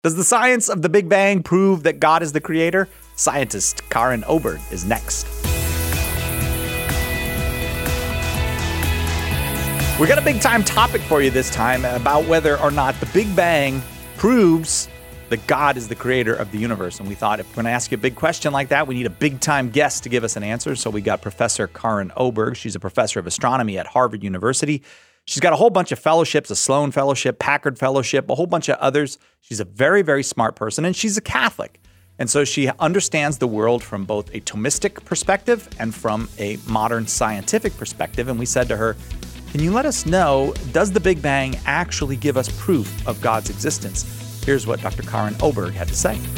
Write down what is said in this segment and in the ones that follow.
Does the science of the Big Bang prove that God is the creator? Scientist Karin Oberg is next. We got a big time topic for you this time about whether or not the Big Bang proves that God is the creator of the universe. And we thought if we're going to ask you a big question like that, we need a big time guest to give us an answer. So we got Professor Karin Oberg. She's a professor of astronomy at Harvard University. She's got a whole bunch of fellowships, a Sloan Fellowship, Packard Fellowship, a whole bunch of others. She's a very, very smart person, and she's a Catholic. And so she understands the world from both a Thomistic perspective and from a modern scientific perspective. And we said to her, can you let us know, does the Big Bang actually give us proof of God's existence? Here's what Dr. Karin Oberg had to say.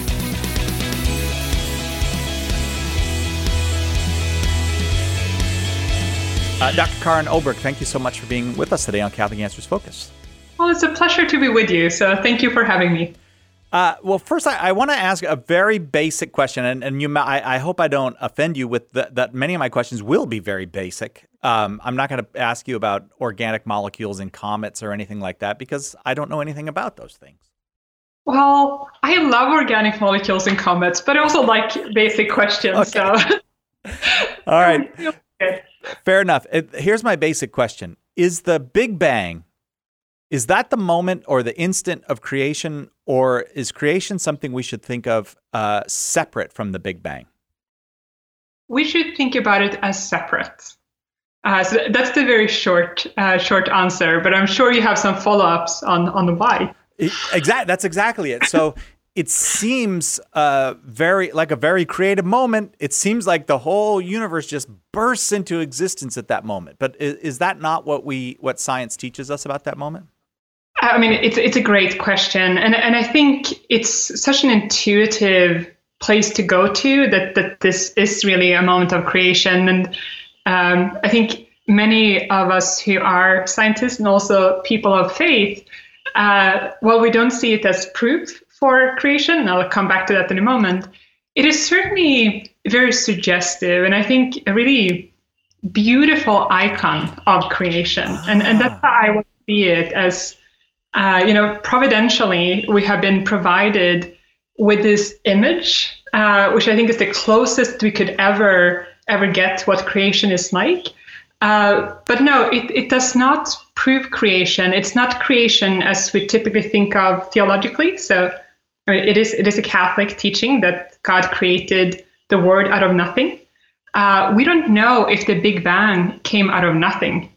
Dr. Karin Oberg, thank you so much for being with us today on Catholic Answers Focus. Well, it's a pleasure to be with you, so thank you for having me. Well, first, I want to ask a very basic question, and I hope I don't offend you with that many of my questions will be very basic. I'm not going to ask you about organic molecules in comets or anything like that because I don't know anything about those things. Well, I love organic molecules in comets, but I also like basic questions. Okay. So. All right. Fair enough. Here's my basic question. Is the Big Bang, is that the moment or the instant of creation, or is creation something we should think of separate from the Big Bang? We should think about it as separate. So that's the very short answer, but I'm sure you have some follow-ups on the why. Exactly. That's exactly it. So it seems very like a very creative moment. It seems like the whole universe just bursts into existence at that moment. But is that not what science teaches us about that moment? I mean, it's a great question, and I think it's such an intuitive place to go to that this is really a moment of creation. And I think many of us who are scientists and also people of faith, while we don't see it as proof for creation, and I'll come back to that in a moment, it is certainly very suggestive and I think a really beautiful icon of creation. And that's how I want to see it as, providentially, we have been provided with this image, which I think is the closest we could ever get what creation is like. But no, it does not prove creation. It's not creation as we typically think of theologically. So it is a Catholic teaching that God created the world out of nothing. We don't know if the Big Bang came out of nothing.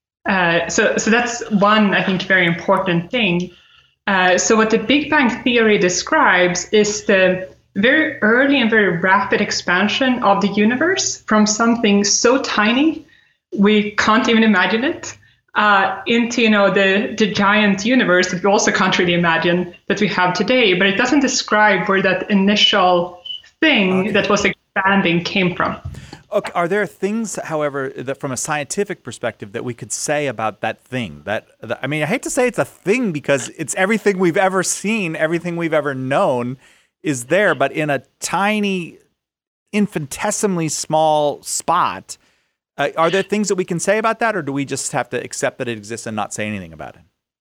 So that's one, I think, very important thing. So what the Big Bang theory describes is the very early and very rapid expansion of the universe from something so tiny we can't even imagine it, into the giant universe that we also can't really imagine that we have today. But it doesn't describe where that initial thing that was expanding came from. Okay. Are there things, however, that from a scientific perspective that we could say about that thing? I mean, I hate to say it's a thing because it's everything we've ever seen, everything we've ever known is there, but in a tiny, infinitesimally small spot. Are there things that we can say about that, or do we just have to accept that it exists and not say anything about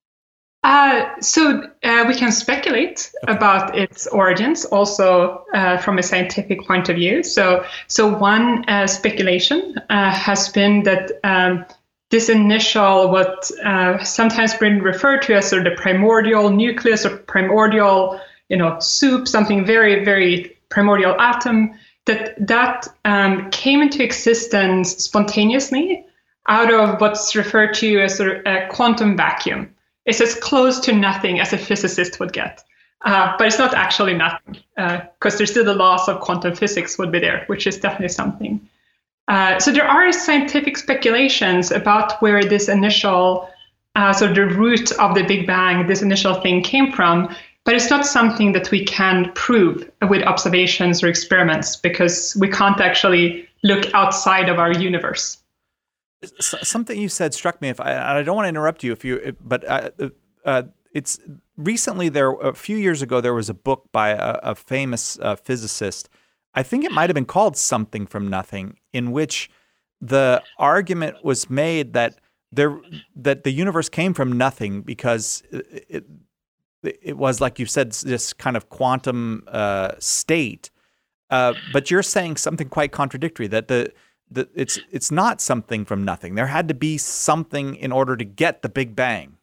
it? So we can speculate about its origins, also from a scientific point of view. So one speculation has been that this initial, what sometimes been referred to as sort of the primordial nucleus or primordial, soup, something very, very primordial atom, that came into existence spontaneously out of what's referred to as sort of a quantum vacuum. It's as close to nothing as a physicist would get. But it's not actually nothing, because there's still the laws of quantum physics would be there, which is definitely something. So there are scientific speculations about where this initial, sort of the root of the Big Bang, this initial thing came from. But it's not something that we can prove with observations or experiments because we can't actually look outside of our universe. Something you said struck me. I don't want to interrupt you, but it's recently a few years ago there was a book by a famous physicist. I think it might have been called Something from Nothing, in which the argument was made that the universe came from nothing because it was, like you said, this kind of quantum state. But you're saying something quite contradictory, that it's not something from nothing. There had to be something in order to get the Big Bang.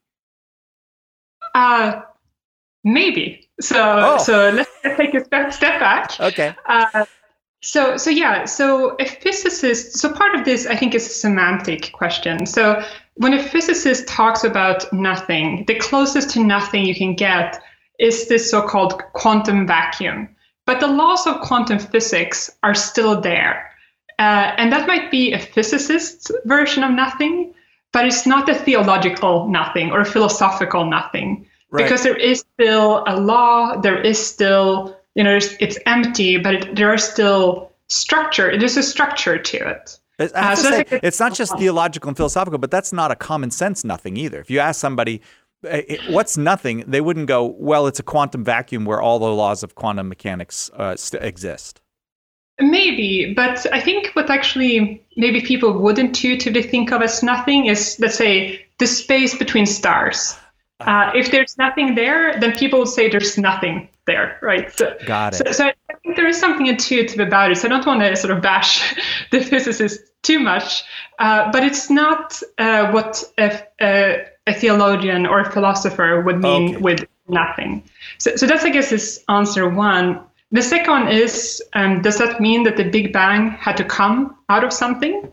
Maybe. So let's take a step back. Okay. So a physicist, so part of this I think is a semantic question. So when a physicist talks about nothing, the closest to nothing you can get is this so-called quantum vacuum. But the laws of quantum physics are still there. And that might be a physicist's version of nothing, but it's not a theological nothing or a philosophical nothing. Right. Because there is still a law, there is still, it's empty, but there are still structure. There's a structure to it. I have to say, it's not just theological and philosophical, but that's not a common sense nothing either. If you ask somebody, what's nothing, they wouldn't go, well, it's a quantum vacuum where all the laws of quantum mechanics exist. Maybe, but I think what actually maybe people would intuitively think of as nothing is, let's say, the space between stars. If there's nothing there, then people would say there's nothing there, right? Got it. So I think there is something intuitive about it. So I don't want to sort of bash the physicists too much, but it's not what a theologian or a philosopher would mean with nothing. So that's, I guess, is answer one. The second one is, does that mean that the Big Bang had to come out of something?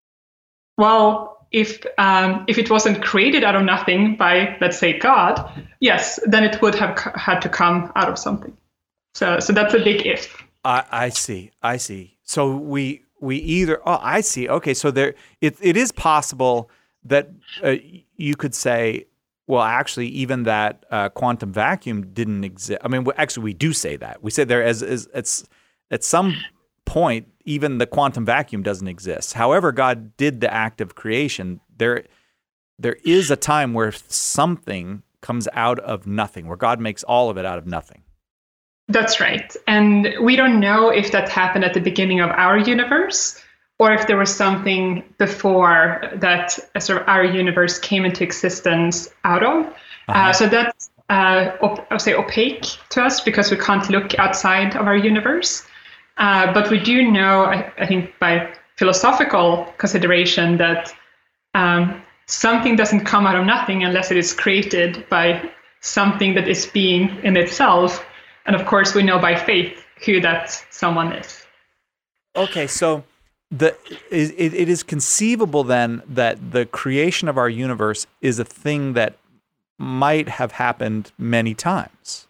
Well, if it wasn't created out of nothing by, let's say, God, yes, then it would have had to come out of something. So that's a big if. I see. So we either. Oh, I see. Okay, so it is possible that you could say, well, actually, even that quantum vacuum didn't exist. I mean, actually, we do say that. We say there as it's at some point, even the quantum vacuum doesn't exist. However, God did the act of creation. There is a time where something comes out of nothing, where God makes all of it out of nothing. That's right. And we don't know if that happened at the beginning of our universe, or if there was something before that sort of our universe came into existence out of. So that's, I'll say, opaque to us because we can't look outside of our universe. But we do know, I think, by philosophical consideration that something doesn't come out of nothing unless it is created by something that is being in itself. And of course, we know by faith who that someone is. Okay, so it is conceivable then that the creation of our universe is a thing that might have happened many times.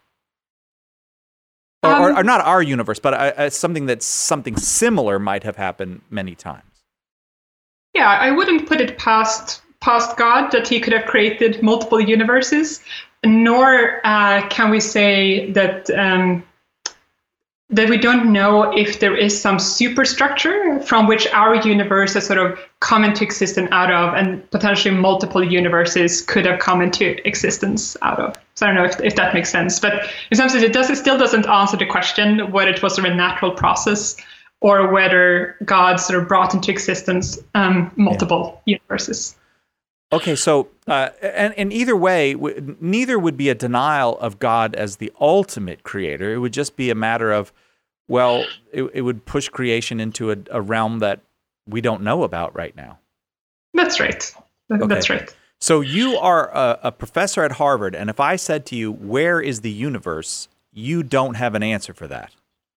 Or not our universe, but something similar might have happened many times. Yeah, I wouldn't put it past God that he could have created multiple universes, nor can we say that that we don't know if there is some superstructure from which our universe has sort of come into existence out of, and potentially multiple universes could have come into existence out of. So I don't know if that makes sense, but in some sense it still doesn't answer the question whether it was sort of a natural process or whether God sort of brought into existence multiple universes. Okay, so and either way, neither would be a denial of God as the ultimate creator. It would just be a matter of, well, it would push creation into a realm that we don't know about right now. That's right. That's right. So you are a professor at Harvard, and if I said to you, where is the universe, you don't have an answer for that.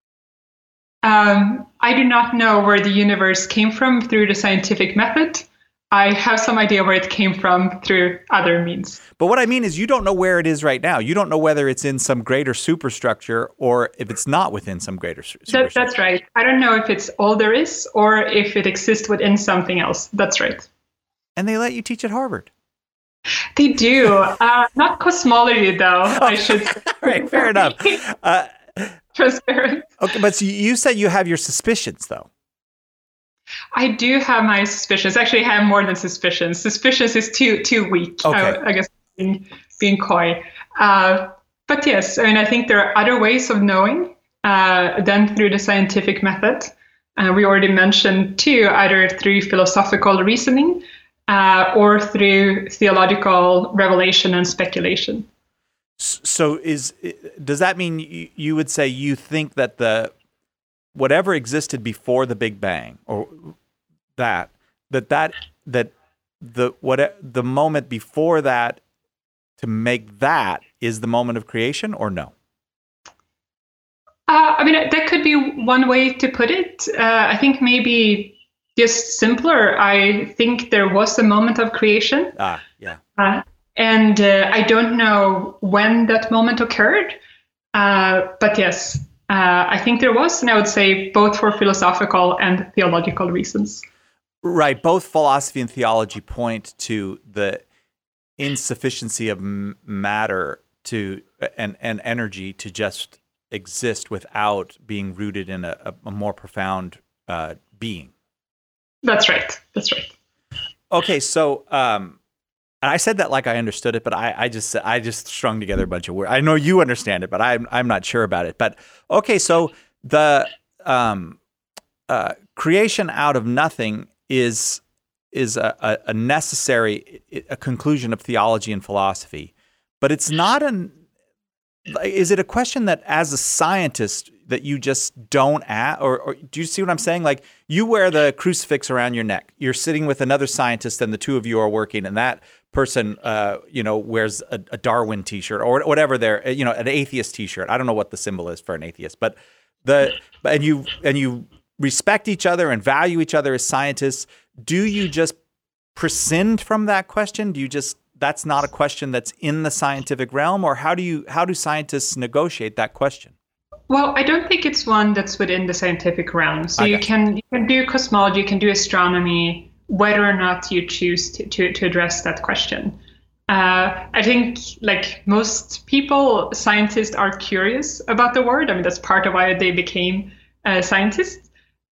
I do not know where the universe came from through the scientific method. I have some idea where it came from through other means. But what I mean is you don't know where it is right now. You don't know whether it's in some greater superstructure or if it's not within some greater superstructure. That's right. I don't know if it's all there is or if it exists within something else. That's right. And they let you teach at Harvard. They do. Not cosmology, though, I should say. Right, fair enough. Transparent. Okay, but you said you have your suspicions, though. I do have my suspicions. Actually, I have more than suspicions. Suspicions is too weak. Okay. I guess being coy. But yes, I mean, I think there are other ways of knowing than through the scientific method. We already mentioned two, either through philosophical reasoning or through theological revelation and speculation. So does that mean you would say you think that whatever existed before the Big Bang, or the moment before that to make that is the moment of creation, or no? I mean, that could be one way to put it. I think maybe just simpler. I think there was a moment of creation. Yeah. And I don't know when that moment occurred. But yes, I think there was, and I would say both for philosophical and theological reasons. Right. Both philosophy and theology point to the insufficiency of matter and energy to just exist without being rooted in a more profound being. That's right. Okay, so and I said that like I understood it, but I just strung together a bunch of words. I know you understand it, but I'm not sure about it. But okay, so the creation out of nothing is a necessary conclusion of theology and philosophy, but it's not is it a question that as a scientist that you just don't ask, or do you see what I'm saying? Like, you wear the crucifix around your neck. You're sitting with another scientist, and the two of you are working, and that person, wears a Darwin T-shirt or whatever an atheist T-shirt. I don't know what the symbol is for an atheist, but and you respect each other and value each other as scientists. Do you just prescind from that question? Do you just that's not a question that's in the scientific realm, or how do scientists negotiate that question? Well, I don't think it's one that's within the scientific realm. So you can do cosmology, you can do astronomy, whether or not you choose to address that question. I think, like most people, scientists are curious about the word. I mean, that's part of why they became scientists.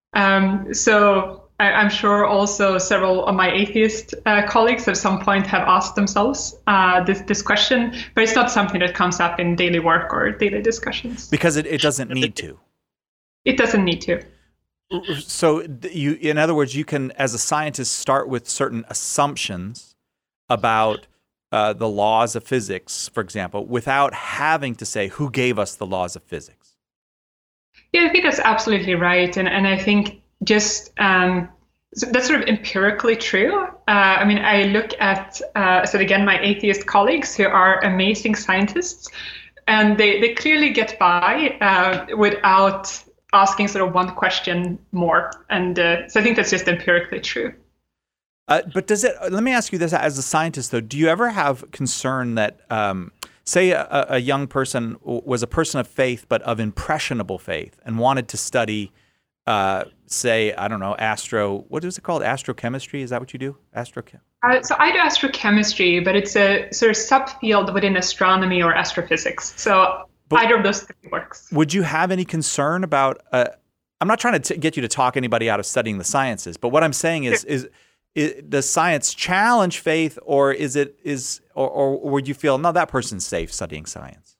So I'm sure also several of my atheist colleagues at some point have asked themselves this question, but it's not something that comes up in daily work or daily discussions. Because it doesn't need to. It doesn't need to. So in other words, you can, as a scientist, start with certain assumptions about the laws of physics, for example, without having to say who gave us the laws of physics. Yeah, I think that's absolutely right. And I think just so that's sort of empirically true. I mean, I look at, again, my atheist colleagues who are amazing scientists, and they clearly get by without asking sort of one question more. And so I think that's just empirically true. But let me ask you this, as a scientist, though, do you ever have concern that, say a young person was a person of faith, but of impressionable faith, and wanted to study, say, I don't know, what is it called? Astrochemistry? Is that what you do? So I do astrochemistry, but it's a sort of subfield within astronomy or astrophysics. So either of those three works. Would you have any concern about, I'm not trying to get you to talk anybody out of studying the sciences, but what I'm saying is does science challenge faith, or or would you feel, no, that person's safe studying science?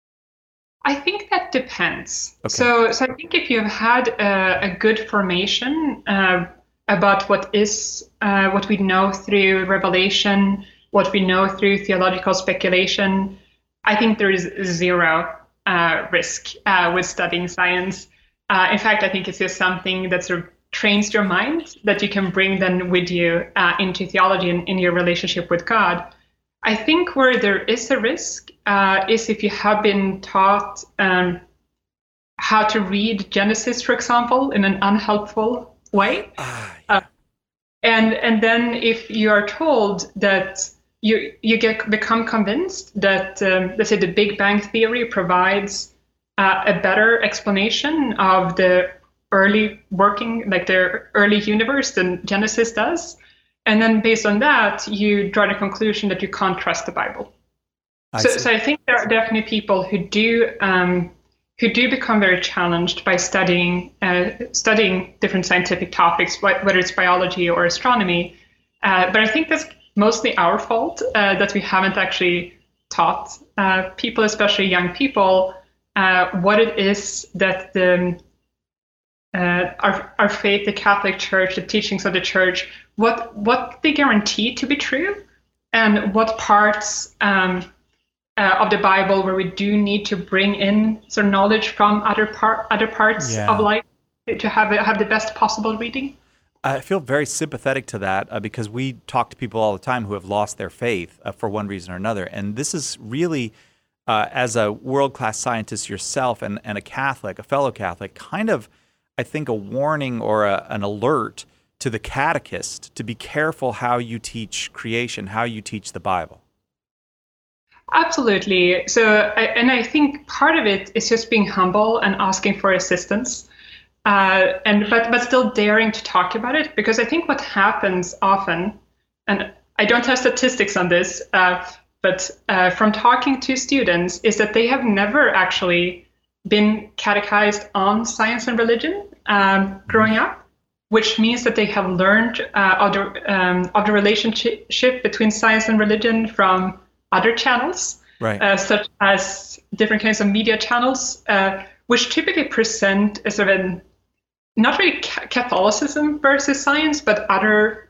I think that depends. Okay. So I think if you've had a good formation about what we know through revelation, what we know through theological speculation, I think there is zero risk with studying science. In fact, I think it's just something that sort of trains your mind that you can bring then with you into theology and in your relationship with God. I think where there is a risk is if you have been taught how to read Genesis, for example, in an unhelpful way. And then if you are told that you become convinced that, let's say, the Big Bang Theory provides a better explanation of the early working, like the early universe than Genesis does. And then based on that, you draw the conclusion that you can't trust the Bible. So I think there are definitely people who do become very challenged by studying different scientific topics, whether it's biology or astronomy. But I think that's mostly our fault that we haven't actually taught people, especially young people, what it is that our faith, the Catholic Church, the teachings of the Church, what they guarantee to be true, and what parts of the Bible where we do need to bring in some knowledge from other parts of life to have the best possible reading? I feel very sympathetic to that because we talk to people all the time who have lost their faith for one reason or another. And this is really, as a world-class scientist yourself and a Catholic, a fellow Catholic, kind of, I think, a warning or an alert to the catechist to be careful how you teach creation, how you teach the Bible. Absolutely. So, I think part of it is just being humble and asking for assistance. But still daring to talk about it, because I think what happens often, and I don't have statistics on this, but from talking to students, is that they have never actually been catechized on science and religion growing up, which means that they have learned of the relationship between science and religion from other channels, such as different kinds of media channels, which typically present a sort of an not really Catholicism versus science, but other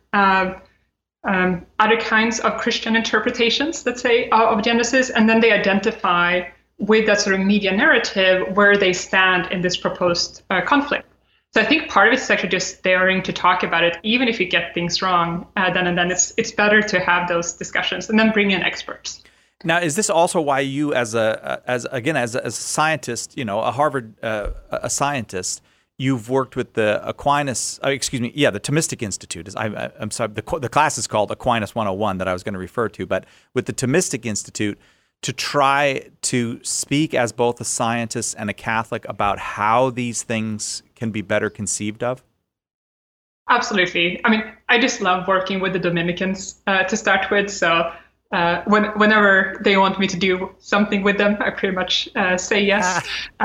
kinds of Christian interpretations, let's say, of Genesis, and then they identify with that sort of media narrative where they stand in this proposed conflict. So I think part of it is actually just daring to talk about it, even if you get things wrong. Then it's better to have those discussions and then bring in experts. Now, is this also why you, as a scientist, a Harvard a scientist, you've worked with the Aquinas, the Thomistic Institute. I'm sorry, the class is called Aquinas 101 that I was going to refer to, but with the Thomistic Institute, to try to speak as both a scientist and a Catholic about how these things can be better conceived of? Absolutely. I mean, I just love working with the Dominicans to start with, so whenever they want me to do something with them, I pretty much say yes.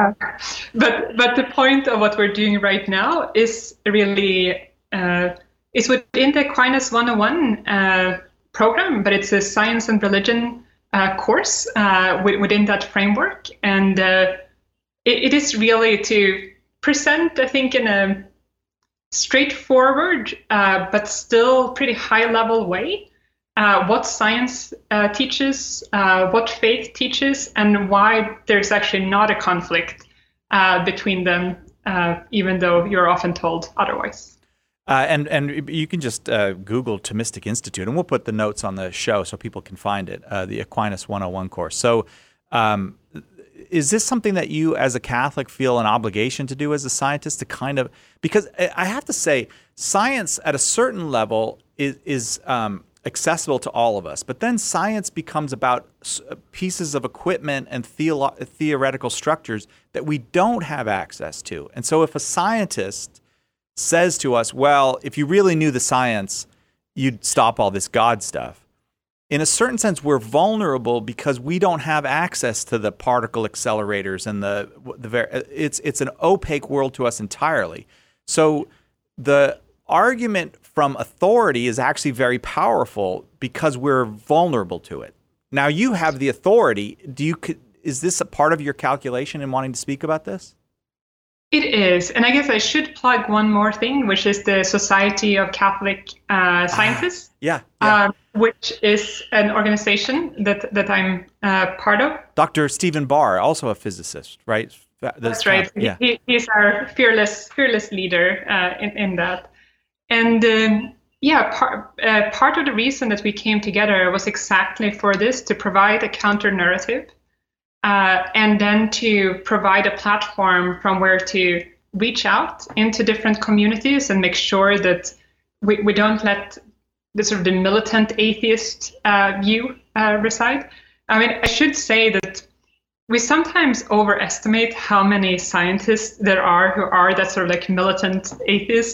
But the point of what we're doing right now is really is within the Aquinas 101 program, but it's a science and religion course within that framework. And it is really to present, I think, in a straightforward but still pretty high-level way what science teaches, what faith teaches, and why there's actually not a conflict between them, even though you're often told otherwise. And you can just Google Thomistic Institute, and we'll put the notes on the show so people can find it, the Aquinas 101 course. So is this something that you as a Catholic feel an obligation to do as a scientist, to kind of, because I have to say, science at a certain level is accessible to all of us, but then science becomes about pieces of equipment and theoretical structures that we don't have access to. And so if a scientist says to us, well, if you really knew the science, you'd stop all this God stuff. In a certain sense, we're vulnerable because we don't have access to the particle accelerators and it's an opaque world to us entirely. So the argument from authority is actually very powerful because we're vulnerable to it. Now you have the authority. Is this a part of your calculation in wanting to speak about this? It is. And I guess I should plug one more thing, which is the Society of Catholic Scientists. Which is an organization that I'm part of. Dr. Stephen Barr, also a physicist, right? That's right. Yeah. He's our fearless leader in that. And part of the reason that we came together was exactly for this, to provide a counter narrative. And then to provide a platform from where to reach out into different communities and make sure that we don't let the sort of the militant atheist view reside. I mean, I should say that we sometimes overestimate how many scientists there are who are that sort of like militant atheists.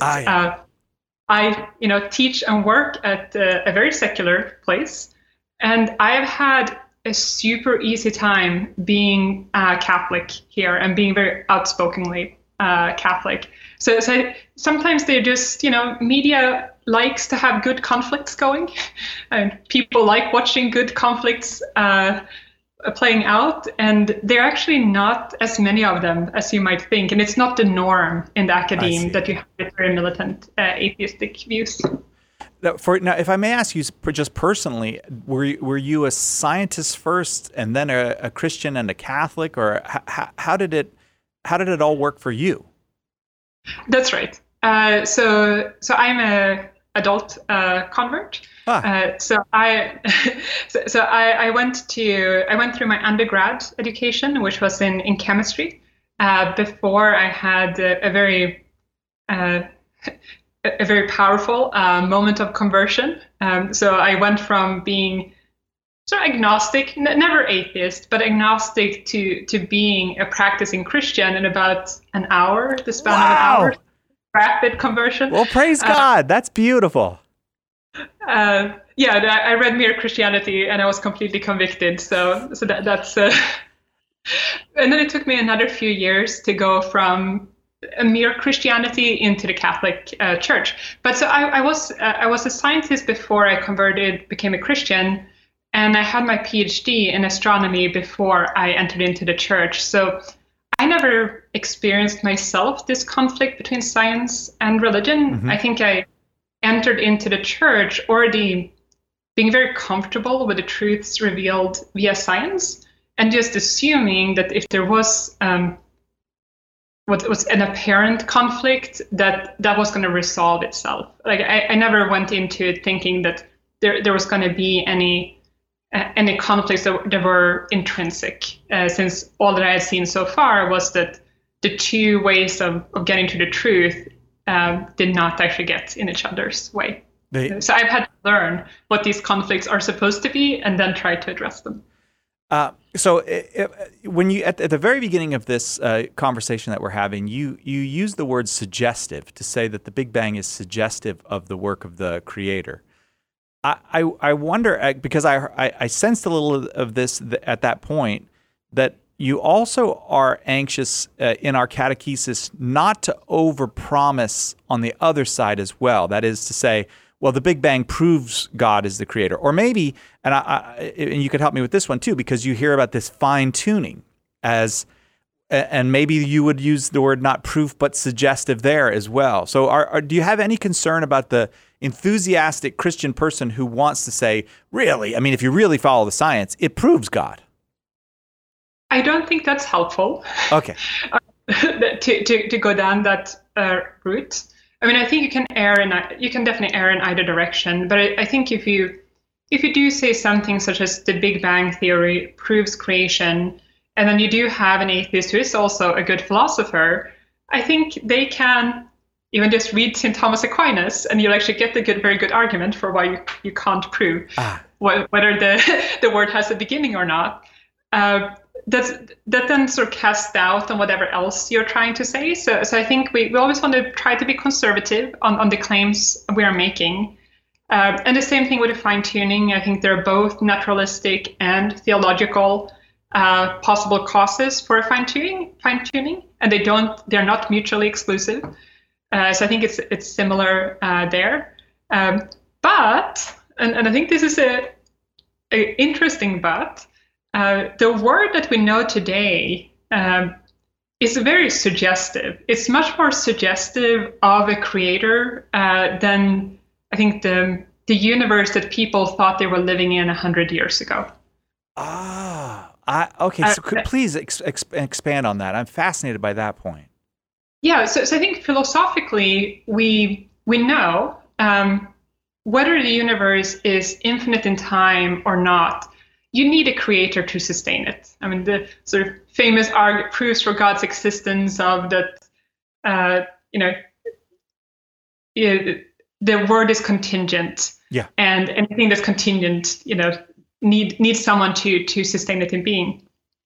I teach and work at a very secular place, and I have had a super easy time being Catholic here and being very outspokenly Catholic. So sometimes they're just, media likes to have good conflicts going, and people like watching good conflicts playing out, and they're actually not as many of them as you might think, and it's not the norm in the academe that you have very militant atheistic views. Now, if I may ask you just personally, were you a scientist first, and then a Christian and a Catholic, or how did it all work for you? That's right. So I'm a adult convert. So I went through my undergrad education, which was in chemistry, before I had a very powerful moment of conversion. So I went from being sort of agnostic, never atheist, but agnostic to being a practicing Christian in about an hour, the span of an hour. Rapid conversion. Well, praise God. That's beautiful. I read Mere Christianity and I was completely convicted. So that's. And then it took me another few years to go from a mere Christianity into the Catholic Church. But so I was a scientist before I became a Christian, and I had my PhD in astronomy before I entered into the church. So I never experienced myself this conflict between science and religion. Mm-hmm. I think I entered into the church already being very comfortable with the truths revealed via science, and just assuming that if there was what was an apparent conflict, that was going to resolve itself. Like I never went into it thinking that there was going to be any conflicts that were intrinsic, since all that I had seen so far was that the two ways of getting to the truth did not actually get in each other's way. So I've had to learn what these conflicts are supposed to be and then try to address them. So when you at the very beginning of this conversation that we're having, you use the word suggestive to say that the Big Bang is suggestive of the work of the Creator. I wonder, because I sensed a little of this at that point, that you also are anxious in our catechesis not to overpromise on the other side as well. That is to say, well, the Big Bang proves God is the Creator. Or maybe, and you could help me with this one too, because you hear about this fine-tuning and maybe you would use the word not proof, but suggestive there as well. So do you have any concern about the enthusiastic Christian person who wants to say, really, I mean, if you really follow the science, it proves God? I don't think that's helpful. Okay. to go down that route. I mean, I think you can definitely err in either direction. But I think if you do say something such as the Big Bang Theory proves creation, and then you do have an atheist who is also a good philosopher, I think they can even just read St. Thomas Aquinas, and you'll actually get a very good argument for why you can't prove whether the word has a beginning or not. That then sort of casts doubt on whatever else you're trying to say. So I think we always want to try to be conservative on the claims we are making. And the same thing with the fine-tuning. I think there are both naturalistic and theological possible causes for fine-tuning, and they're not mutually exclusive. So I think it's similar there. But, and I think this is a interesting but, the word that we know today is very suggestive. It's much more suggestive of a creator than I think the universe that people thought they were living in 100 years ago. Okay. So please expand on that. I'm fascinated by that point. Yeah. So I think philosophically we know whether the universe is infinite in time or not. You need a creator to sustain it. I mean, the sort of famous proofs for God's existence of that, the word is contingent. Yeah. And anything that's contingent, needs someone to sustain it in being.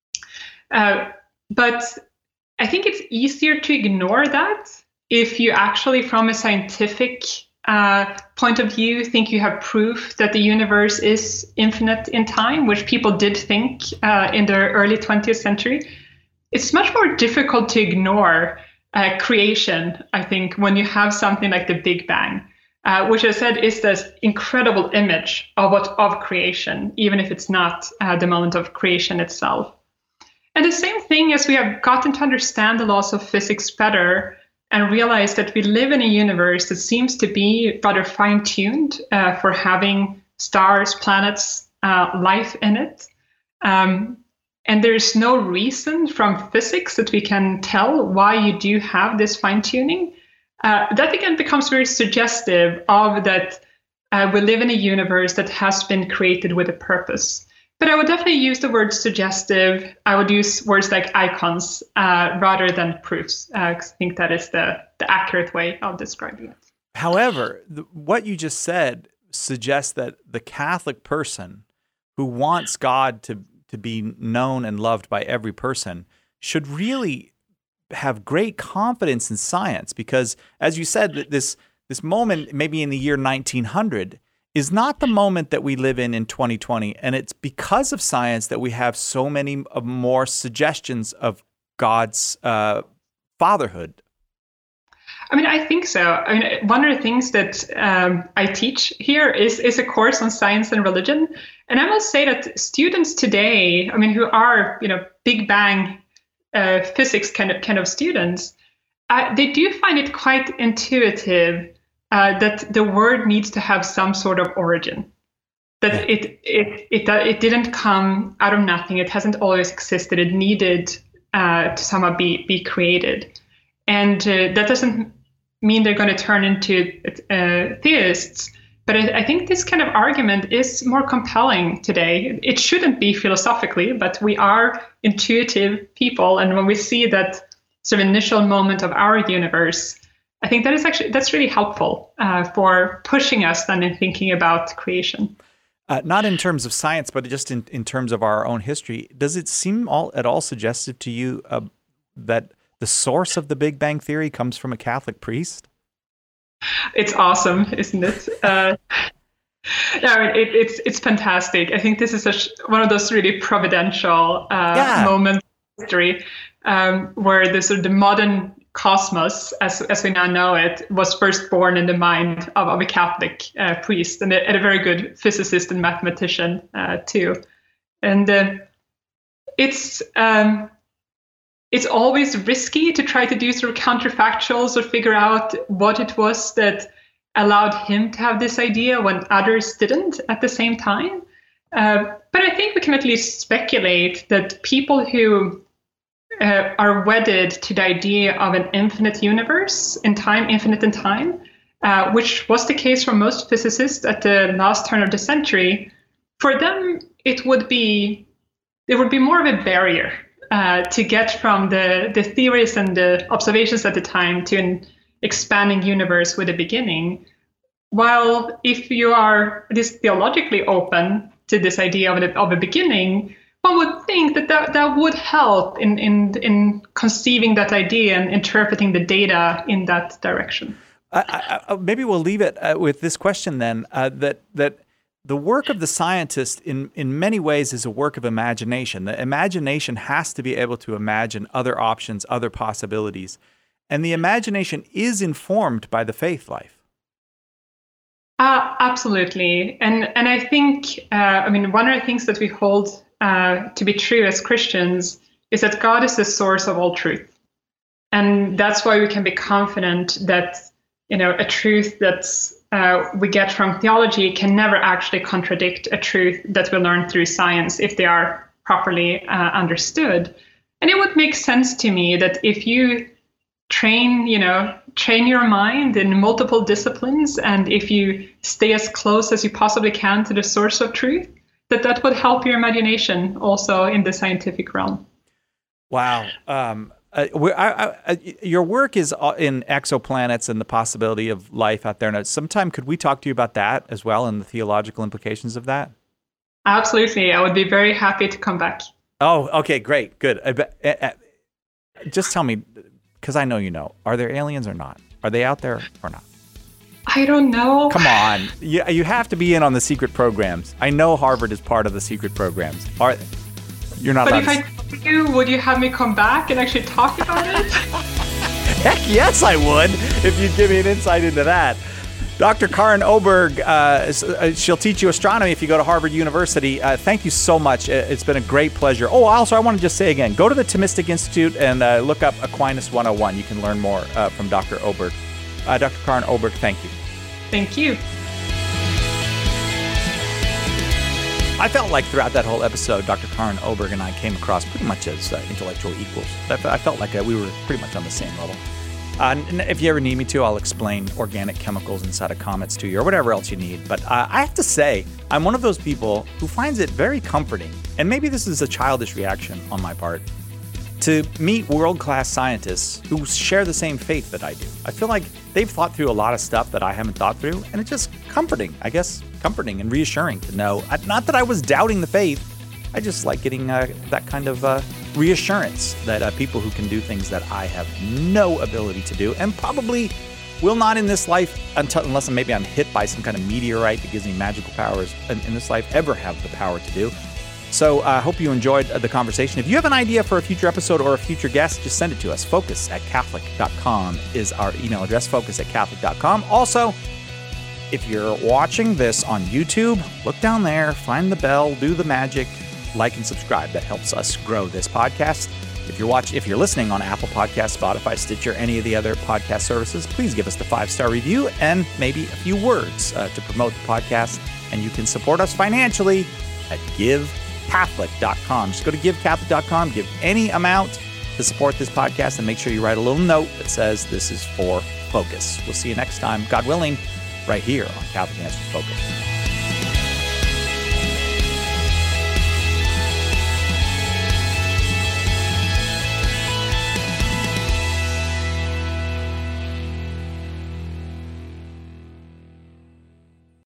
But I think it's easier to ignore that if you actually, from a scientific point of view, think you have proof that the universe is infinite in time, which people did think in the early 20th century. It's much more difficult to ignore creation, I think, when you have something like the Big Bang, which I said is this incredible image of creation, even if it's not the moment of creation itself. And the same thing as we have gotten to understand the laws of physics better, and realize that we live in a universe that seems to be rather fine-tuned for having stars, planets, life in it. And there's no reason from physics that we can tell why you do have this fine-tuning. That again becomes very suggestive of that we live in a universe that has been created with a purpose. But I would definitely use the word suggestive. I would use words like icons rather than proofs. 'Cause I think that is the accurate way of describing it. However, what you just said suggests that the Catholic person who wants God to be known and loved by every person should really have great confidence in science, because, as you said, this moment, maybe in the year 1900, is not the moment that we live in 2020, and it's because of science that we have so many more suggestions of God's fatherhood. I mean, I think so. I mean, one of the things that I teach here is a course on science and religion. And I must say that students today, I mean, who are, Big Bang physics kind of students, they do find it quite intuitive that the word needs to have some sort of origin. That it didn't come out of nothing. It hasn't always existed. It needed to somehow be created. And that doesn't mean they're going to turn into theists. But I think this kind of argument is more compelling today. It shouldn't be philosophically, but we are intuitive people. And when we see that sort of initial moment of our universe, I think that's really helpful for pushing us then in thinking about creation. Not in terms of science, but just in terms of our own history. Does it seem at all suggestive to you that the source of the Big Bang Theory comes from a Catholic priest? It's awesome, isn't it? It's fantastic. I think this is one of those really providential moments in history where the modern cosmos, as we now know it, was first born in the mind of a Catholic priest and a very good physicist and mathematician too. And it's always risky to try to do sort of counterfactuals or figure out what it was that allowed him to have this idea when others didn't at the same time. But I think we can at least speculate that people who are wedded to the idea of an infinite universe in time, infinite in time, which was the case for most physicists at the last turn of the century, for them there would be more of a barrier to get from the theories and the observations at the time to an expanding universe with a beginning. While if you are this theologically open to this idea of a beginning, one would think that would help in conceiving that idea and interpreting the data in that direction. Maybe we'll leave it with this question then, that the work of the scientist in many ways is a work of imagination. The imagination has to be able to imagine other options, other possibilities. And the imagination is informed by the faith life. Absolutely. And I think, one of the things that we hold to be true as Christians is that God is the source of all truth. And that's why we can be confident that, a truth that's we get from theology can never actually contradict a truth that we learn through science if they are properly understood. And it would make sense to me that if you train your mind in multiple disciplines, and if you stay as close as you possibly can to the source of truth, that would help your imagination also in the scientific realm. Wow. Your work is in exoplanets and the possibility of life out there. Now, sometime could we talk to you about that as well and the theological implications of that? Absolutely. I would be very happy to come back. Oh, okay, great, good. Just tell me, because I know you know, are there aliens or not? Are they out there or not? I don't know. Come on. You have to be in on the secret programs. I know Harvard is part of the secret programs. You're not allowed to... But if I told you, would you have me come back and actually talk about it? Heck yes, I would, if you'd give me an insight into that. Dr. Karin Oberg, she'll teach you astronomy if you go to Harvard University. Thank you so much. It's been a great pleasure. Oh, also, I want to just say again, go to the Thomistic Institute and look up Aquinas 101. You can learn more from Dr. Oberg. Dr. Karin Oberg, thank you. Thank you. I felt like throughout that whole episode, Dr. Karin Oberg and I came across pretty much as intellectual equals. I felt like we were pretty much on the same level. And if you ever need me to, I'll explain organic chemicals inside of comets to you or whatever else you need. But I have to say, I'm one of those people who finds it very comforting, and maybe this is a childish reaction on my part, to meet world-class scientists who share the same faith that I do. I feel like they've thought through a lot of stuff that I haven't thought through, and it's just comforting, I guess, comforting and reassuring to know. Not that I was doubting the faith, I just like getting that kind of reassurance that people who can do things that I have no ability to do, and probably will not in this life unless maybe I'm hit by some kind of meteorite that gives me magical powers in this life, ever have the power to do. So I hope you enjoyed the conversation. If you have an idea for a future episode or a future guest, just send it to us. focus@catholic.com is our email address, focus@catholic.com. Also, if you're watching this on YouTube, look down there, find the bell, do the magic, like and subscribe. That helps us grow this podcast. If you're listening on Apple Podcasts, Spotify, Stitcher, any of the other podcast services, please give us the 5-star review and maybe a few words to promote the podcast. And you can support us financially at GiveCatholic.com. Just go to GiveCatholic.com, give any amount to support this podcast, and make sure you write a little note that says this is for Focus. We'll see you next time, God willing, right here on Catholic Answers Focus.